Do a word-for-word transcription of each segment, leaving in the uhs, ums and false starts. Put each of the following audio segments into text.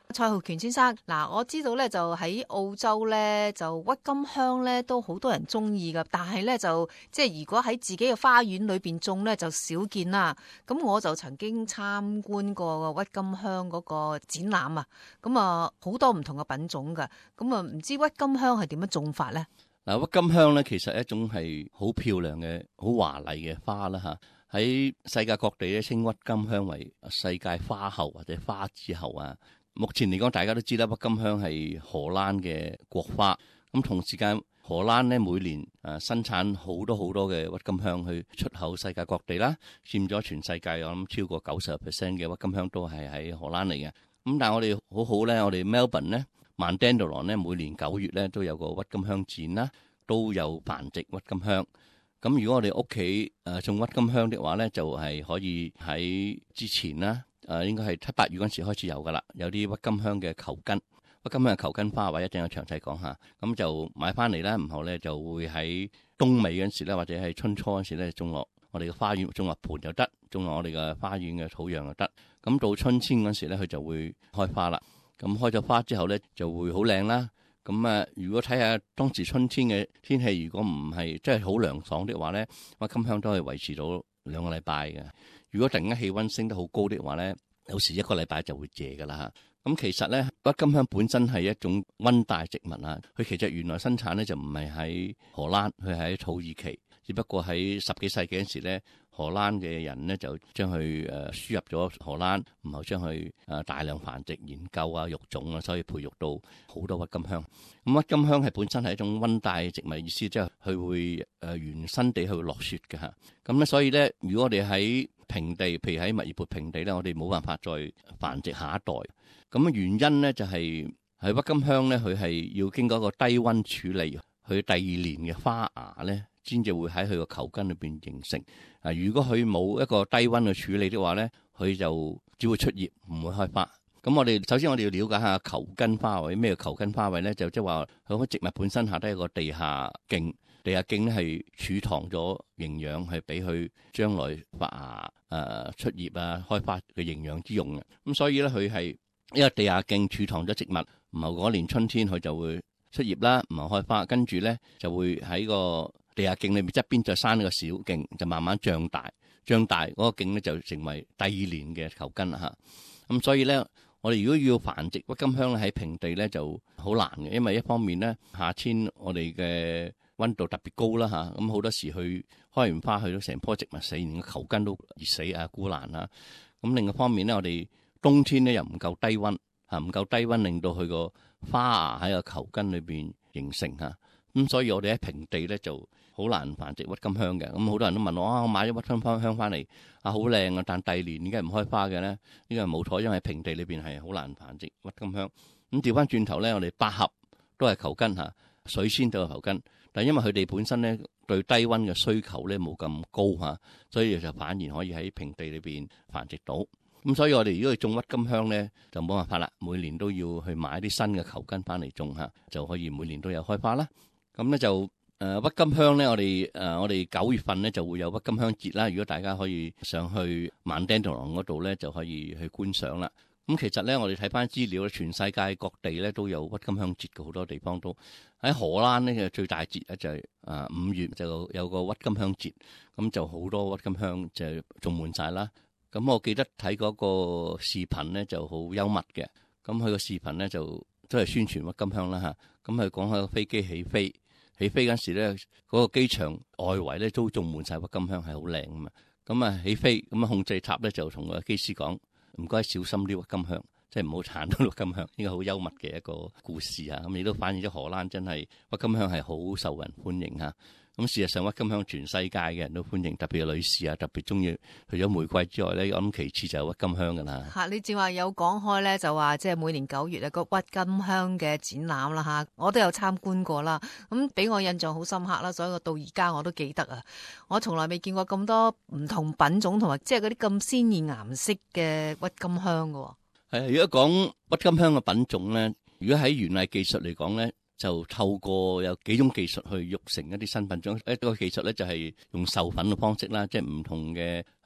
蔡浩權先生，嗱，我知道咧就喺澳洲咧就鬱金香咧都好多人中意噶，但係咧就即係如果喺自己嘅花園裏邊種咧就少見啦。咁我就曾經參觀過鬱金香嗰個展覽啊，咁啊好多唔同嘅品種噶，咁啊唔知鬱金香係點樣種法咧？ 嗱，鬱金香咧其實係一種係好漂亮嘅、好華麗嘅花啦吓。喺世界各地咧稱鬱金香為世界花后或者花之后啊。目前嚟講，大家都知啦，鬱金香係荷蘭嘅國花。咁同時間，荷蘭咧每年誒生產好多好多嘅鬱金香去出口世界各地啦，佔咗全世界我諗超過九十 percent 嘅鬱金香都係喺荷蘭嚟嘅。咁但係我哋好好咧，我哋 Melbourne 咧，Mandendlon 咧每年九月咧都有個鬱金香展啦，都有繁殖鬱金香。咁如果我哋屋企誒種鬱金香的話咧，就係、是、可以喺之前啦。誒應該係七八月嗰陣時開始有㗎啦，有啲鬱金香嘅球根，鬱金香嘅球根花位一定有詳細講下，咁就買翻嚟啦，然後咧就會喺冬尾嗰陣時咧，或者係春初嗰陣時咧種落我哋嘅花園，種落盆又得，種落我哋嘅花園嘅土壤又得。咁到春天嗰陣時咧，佢就會開花啦。咁開咗花之後咧，就會好靚啦。咁啊，如果睇下當時春天嘅天氣，如果唔係真係好涼爽的話咧，鬱金香都可以維持到兩個禮拜嘅。如果突然間氣溫升得好高的話咧，有時一個禮拜就會謝噶啦吓。咁其實咧，鬱金香本身係一種溫帶植物啊。佢其實原來生產咧就唔係喺荷蘭，佢係喺土耳其。只不過喺十幾世紀嗰時咧，荷蘭嘅人咧就將佢誒輸入咗荷蘭，然後將佢誒大量繁殖、研究啊、育種啊，所以培育到好多鬱金香。咁鬱金香係本身係一種溫帶植物，意思即係佢會誒原生地去落雪嘅吓。咁咧，所以咧，如果我哋喺平地，譬如喺墨爾本平地咧，我哋冇辦法再繁殖下一代。咁原因咧就係喺鬱金香咧，佢係要經過一個低溫處理，佢第二年嘅花芽咧，先至會喺佢個球根裏邊形成。啊，如果佢冇一個低溫嘅處理的話咧，佢就只會出葉，唔會開花。咁我哋首先我哋要了解下球根花位，咩球根花位咧？就即係話佢個植物本身下低有個地下莖。地下莖咧係儲藏咗營養，係俾佢將來發芽、誒、呃、出葉啊、開花嘅營養之用嘅。咁所以咧，佢係因為地下莖儲藏咗植物，然後嗰年春天佢就會出葉啦，然後開花，跟住咧就會喺個地下莖裏面側邊再生一個小莖，就慢慢長大，長大嗰、那個莖咧就成為第二年嘅球根啦嚇。咁所以咧，我哋如果要繁殖鬱金香咧喺平地咧就好難嘅，因為一方面咧夏天我哋嘅溫度特別高啦嚇，咁好多時去開完花去到成棵植物死，連個球根都熱死啊枯爛啦。咁另一方面咧，我哋冬天咧又唔夠低溫嚇，唔夠低溫令到佢個花芽喺個球根裏邊形成嚇。咁所以我哋喺平地咧就好難繁殖鬱金香嘅。咁好多人都問我啊，我買咗鬱金香翻嚟啊，好靚啊，但第二年點解唔開花嘅咧？呢個係冇錯，因為平地裏邊係好難繁殖鬱金香。咁調翻轉頭咧，我哋百合都係球根嚇，水仙都係球根。但因為佢哋本身咧對低溫嘅需求咧冇咁高嚇，所以就反而可以喺平地裏邊繁殖到。咁所以我哋如果去種鬱金香咧，就冇辦法啦，每年都要去買啲新嘅球根翻嚟種嚇，就可以每年都有開花啦。咁咧就誒鬱金香咧，我哋誒我哋九月份咧就會有鬱金香節啦。如果大家可以上去Mandendlon嗰度咧，就可以去觀賞啦。咁其實咧，我哋睇翻資料咧，全世界各地咧都有鬱金香節嘅，好多地方都喺荷蘭呢嘅最大節咧就係啊五月就有個鬱金香節，咁就好多鬱金香就種滿晒啦。咁我記得睇嗰個視頻咧就好幽默嘅，咁佢個視頻咧就都係宣傳鬱金香啦嚇。咁佢講喺個飛機起飛，起飛嗰陣時咧，嗰個機場外圍咧都種滿晒鬱金香，係好靚啊嘛。咁啊起飛，咁啊控制塔咧就同個機師講，唔該小心啲鬱金香，即係唔好鏟到鬱金香。呢個好幽默嘅一個故事啊！咁亦都反映咗荷蘭真係鬱金香係好受人歡迎嚇。咁事實上鬱金香全世界嘅人都歡迎，特別係女士啊，特別中意。除咗玫瑰之外咧，我諗其次就係鬱金香噶啦。 嚇，你正話有講開咧，就話即係每年九月啊個鬱金香嘅展覽啦嚇，我都有參觀過啦。咁俾我印象好深刻啦，所以我到而家我都記得啊。我從來未見過咁多唔同品種同埋即係嗰啲咁鮮豔顏色嘅鬱金香噶。 係，如果講鬱金香嘅品種咧，如果喺園藝技術嚟講咧，就透過有幾種技術去育成一啲新品種。一個技術咧就係用授粉嘅方式啦，即係唔同嘅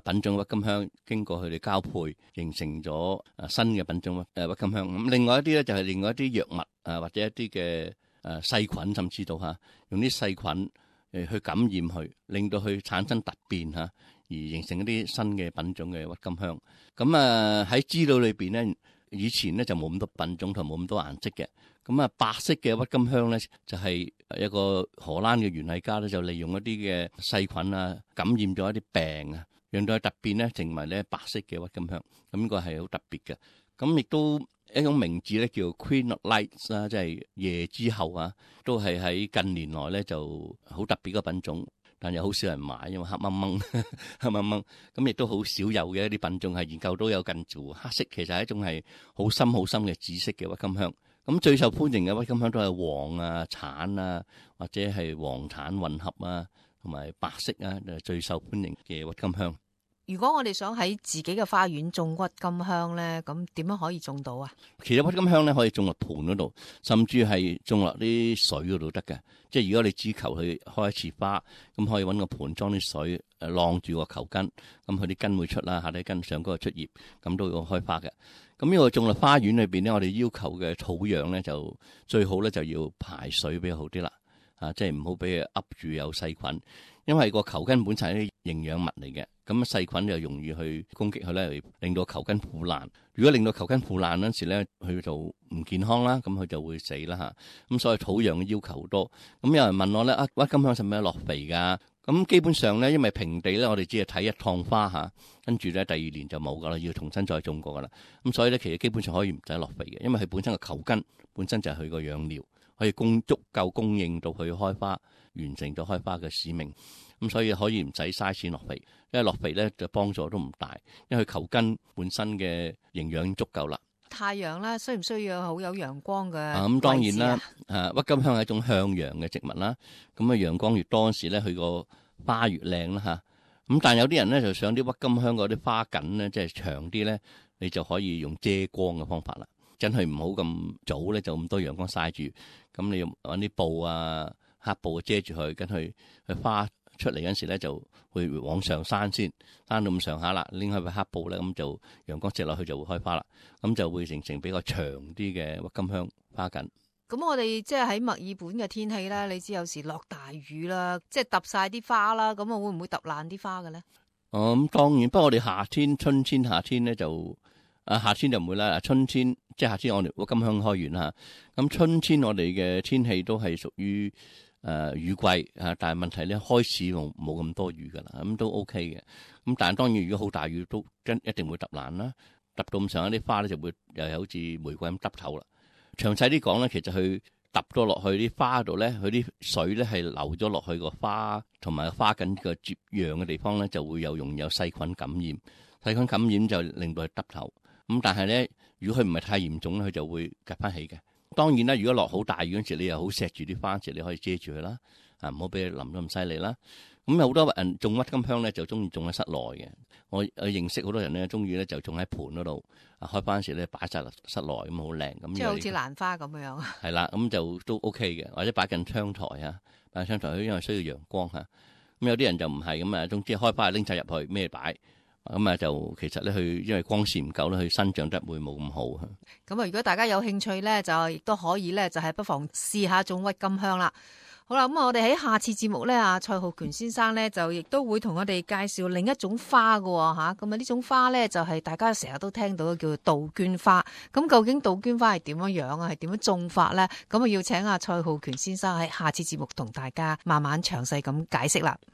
品種鬱金香經過佢哋交配，形成咗誒新嘅品種誒鬱金香。咁另外一啲咧就係另外一啲藥物啊，或者一啲嘅誒細菌，甚至到嚇用啲細菌誒去感染佢，令到佢產生突變嚇，而形成一啲新嘅品種嘅鬱金香。咁啊喺資料裏邊咧，以前咧就冇咁多品種同冇咁多顏色嘅。咁啊白色嘅鬱金香咧就係一個荷蘭嘅園藝家咧，就利用一啲嘅細菌啊感染咗一啲病啊，讓到佢突變咧成為咧白色嘅鬱金香。咁呢個係好特別嘅。咁亦都一種名字咧叫 Queen of Lights 啦，即係夜之後啊，都係喺近年來咧就好特別嘅品種。但又好少人買，因為黑掹掹黑掹掹，咁亦都好少有嘅一啲品種係研究到有近乎黑色，其實係一種係好深好深嘅紫色嘅鬱金香。咁最受歡迎嘅鬱金香都係黃啊、橙啊，或者係黃橙混合啊，同埋白色啊，就係最受歡迎嘅鬱金香。 如果我哋想喺自己嘅花園種鬱金香咧，咁點樣可以種到啊？其實鬱金香咧可以種落盆嗰度，甚至係種落啲水嗰度得嘅。即係如果你只求佢開一次花，咁可以揾個盆裝啲水，誒晾住個球根，咁佢啲根會出啦，下啲根上嗰個出葉，咁都會開花嘅。咁呢個種落花園裏邊咧，我哋要求嘅土壤咧就最好咧就要排水比較好啲啦。啊，即係唔好俾佢噏住有細菌，因為個球根本身係啲營養物嚟嘅，咁細菌就容易去攻擊佢咧，令到球根腐爛。如果令到球根腐爛嗰陣時咧，佢就唔健康啦，咁佢就會死啦嚇。咁所以土壤嘅要求好多。咁有人問我咧，啊鬱金香使唔使落肥㗎？咁基本上咧，因為平地咧，我哋只係睇一趟花嚇，跟住咧第二年就冇㗎啦，要重新再種過㗎啦。咁所以咧，其實基本上可以唔使落肥嘅，因為佢本身個球根本身就係佢個養料。可以供足夠供應到佢開花，完成咗開花嘅使命。咁所以可以唔使嘥錢落肥，因為落肥咧就幫助都唔大，因為佢球根本身嘅營養已經足夠啦。 太陽啦，需唔需要好有陽光嘅？ 啊，咁當然啦，啊鬱金香係一種向陽嘅植物啦。咁啊陽光越多時咧，佢個花越靚啦嚇。咁但係有啲人咧就想啲鬱金香嗰啲花梗咧，即係長啲咧，你就可以用遮光嘅方法啦。真係唔好咁早咧，就咁多陽光曬住。咁你要揾啲布啊、黑布遮住佢，跟佢佢花出嚟嗰陣時咧，就會往上生先，生到咁上下啦，拎開個黑布咧，咁就陽光射落去就會開花啦。咁就會形成比較長啲嘅鬱金香花梗。 咁我哋即係喺墨爾本嘅天氣咧，你知有時落大雨啦，即係揼晒啲花啦，咁啊會唔會揼爛啲花嘅咧？ 哦，咁當然，不過我哋夏天、春天、夏天咧就。啊，夏天就唔會啦。春天即係夏天，我哋鬱金香開完啦。咁春天我哋嘅天氣都係屬於誒、呃、雨季啊，但係問題咧開始冇冇咁多雨噶啦，咁都 OK 嘅。咁但係當然如果好大雨都真一定會揼爛啦，揼到咁上下啲花咧就會又係好似玫瑰咁耷頭啦。詳細啲講咧，其實佢揼咗落去啲花度咧，佢啲水咧係流咗落去個花同埋花緊個接壤嘅地方咧，就會有容易有細菌感染，細菌感染就令到佢耷頭。咁但係咧，如果佢唔係太嚴重咧，佢就會夾翻起嘅。當然啦，如果落好大雨嗰陣時，你又好錫住啲花時，你可以遮住佢啦，啊唔好俾佢淋得咁犀利啦。咁有好多人種鬱金香咧，就中意種喺室內嘅。我我認識好多人咧，中意咧就種喺盆嗰度，啊開花嗰時咧擺晒室內咁好靚。咁即係好似蘭花咁樣。係啦，咁就都 OK 嘅，或者擺近窗台啊，擺窗台因為需要陽光嚇。咁有啲人就唔係咁啊，總之開花拎晒入去咩擺。咁啊，就其實咧，佢因為光線唔夠咧，佢生長得會冇咁好。 咁啊，如果大家有興趣咧，就亦都可以咧，就係不妨試下種鬱金香啦。好啦，咁啊，我哋喺下次節目咧，阿蔡浩權先生咧，就亦都會同我哋介紹另一種花㗎吓。咁啊，呢種花咧就係大家成日都聽到嘅，叫做杜鵑花。咁究竟杜鵑花係點樣樣啊？係點樣種法咧？咁啊，要請阿蔡浩權先生喺下次節目同大家慢慢詳細咁解釋啦。